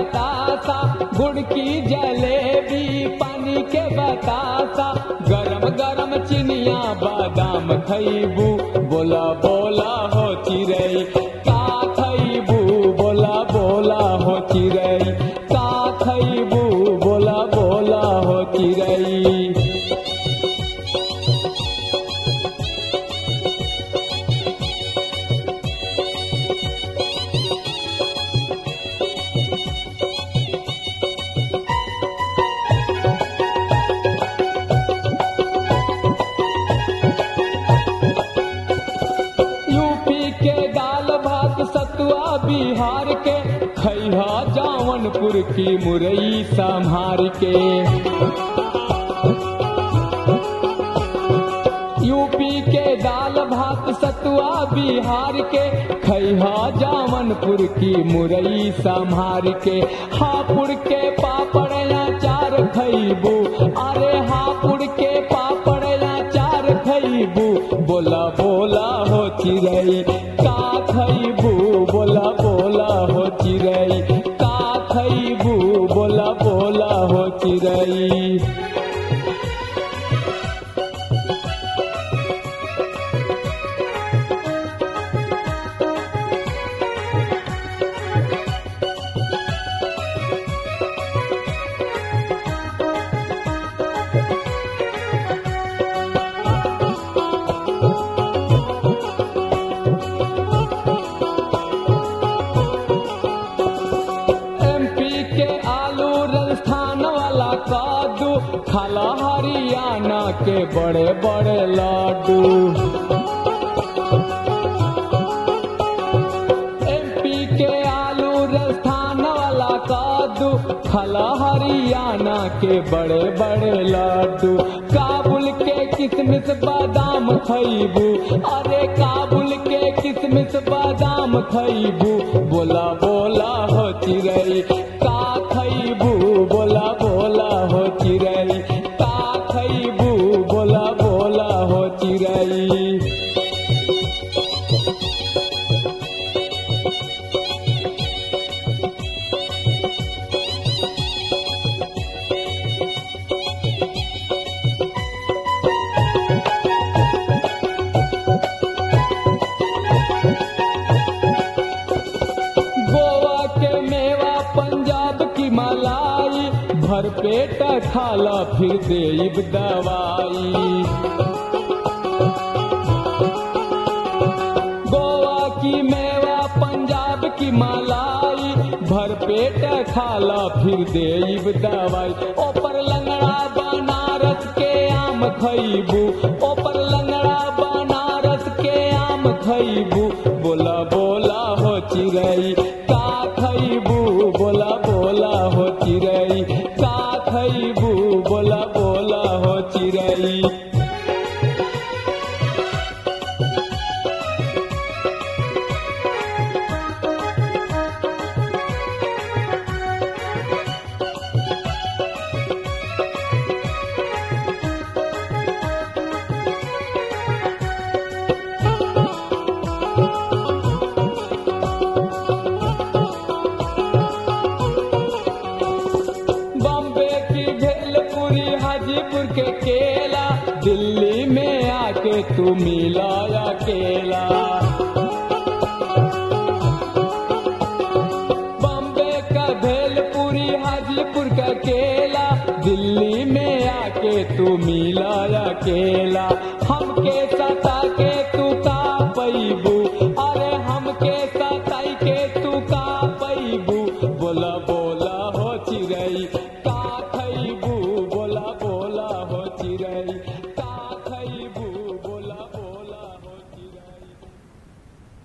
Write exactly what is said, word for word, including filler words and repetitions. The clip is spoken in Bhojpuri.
बतासा, गुड़ की जलेबी पानी के बतासा, गरम गरम चिनिया बादाम खैबू, बोला बोला हो चिरई का खैबू, बोला बोला हो चिरई का खैबू, बोला बोला हो चिरई। सतुआ बिहार के खैहा जौनपुर की मुरई संभार के, यूपी के दाल भात सतुआ बिहार के खैहा जौनपुर की मुरई संभार के, हापुड़ के पापड़ अचार खैबू, अरे हापुड़ के पापड़ अचार खैबू, बोला बोला हो चिरई का खैबू, बोला बोला हो चिरई का खैबू, बोला बोला हो चिरई। खाला हरियाणा के बड़े बड़े लाडू, एमपी के आलू राजस्थान वाला कादू, खाला हरियाणा के बड़े बड़े लाडू, काबुल के किशमिश बादाम खैबू, अरे काबुल के किशमिश बादाम खैबू, बोला बोला हो चिरई का खैबू, बोला बोला हो चिरई का खैबू, बोला बोला हो चिरई। गोवा के मेवा पंजाब की मलाई, भर पेट खाला फिर देब दवाई, गोवा की मेवा पंजाब की मलाई, भर पेट खाला फिर देब दवाई, ओपर लंगड़ा बनारस के आम खैबू, ओपर लंगड़ा बनारस के आम खैबू, बोला बोला हो चिरई का खैबू, बोला बोला हो चिरई का खैबू, बोला बोला हो चिरई। हाजीपुर के केला, दिल्ली में आके तू मिला अकेला, बॉम्बे का भेलपुरी हाजीपुर का केला, दिल्ली में आके तू मिला अकेला,